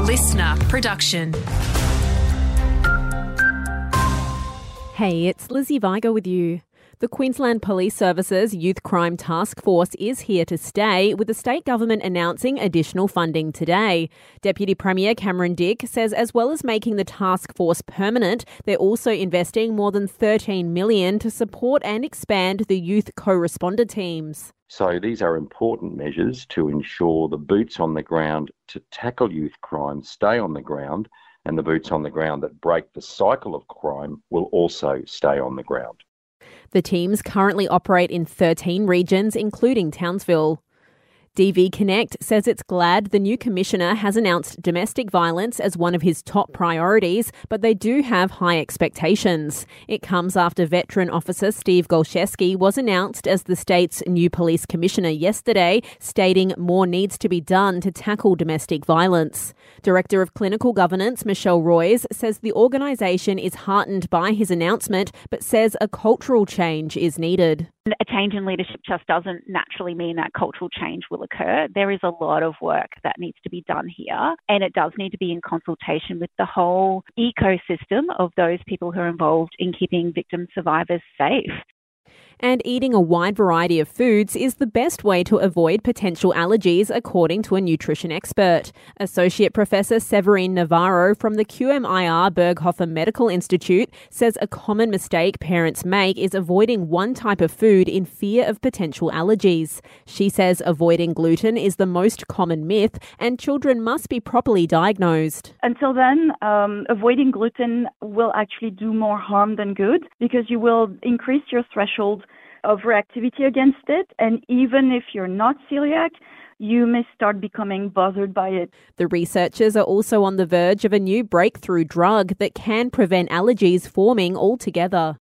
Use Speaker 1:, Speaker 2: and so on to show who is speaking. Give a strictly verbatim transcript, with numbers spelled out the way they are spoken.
Speaker 1: listener production.
Speaker 2: Hey, it's Lizzie Vigo with you. The Queensland Police Service's Youth Crime Task Force is here to stay, with the state government announcing additional funding today. Deputy Premier Cameron Dick says as well as making the task force permanent, they're also investing more than thirteen million dollars to support and expand the youth co-responder teams.
Speaker 3: So these are important measures to ensure the boots on the ground to tackle youth crime stay on the ground, and the boots on the ground that break the cycle of crime will also stay on the ground.
Speaker 2: The teams currently operate in thirteen regions, including Townsville. D V Connect says it's glad the new commissioner has announced domestic violence as one of his top priorities, but they do have high expectations. It comes after veteran officer Steve Golczewski was announced as the state's new police commissioner yesterday, stating more needs to be done to tackle domestic violence. Director of Clinical Governance Michelle Roys says the organisation is heartened by his announcement, but says a cultural change is needed.
Speaker 4: A change in leadership just doesn't naturally mean that cultural change will occur. There is a lot of work that needs to be done here, and it does need to be in consultation with the whole ecosystem of those people who are involved in keeping victim survivors safe.
Speaker 2: And eating a wide variety of foods is the best way to avoid potential allergies, according to a nutrition expert. Associate Professor Severine Navarro from the Q M I R Berghofer Medical Institute says a common mistake parents make is avoiding one type of food in fear of potential allergies. She says avoiding gluten is the most common myth, and children must be properly diagnosed.
Speaker 5: Until then, um, avoiding gluten will actually do more harm than good, because you will increase your threshold of reactivity against it, and even if you're not celiac, you may start becoming bothered by it.
Speaker 2: The researchers are also on the verge of a new breakthrough drug that can prevent allergies forming altogether.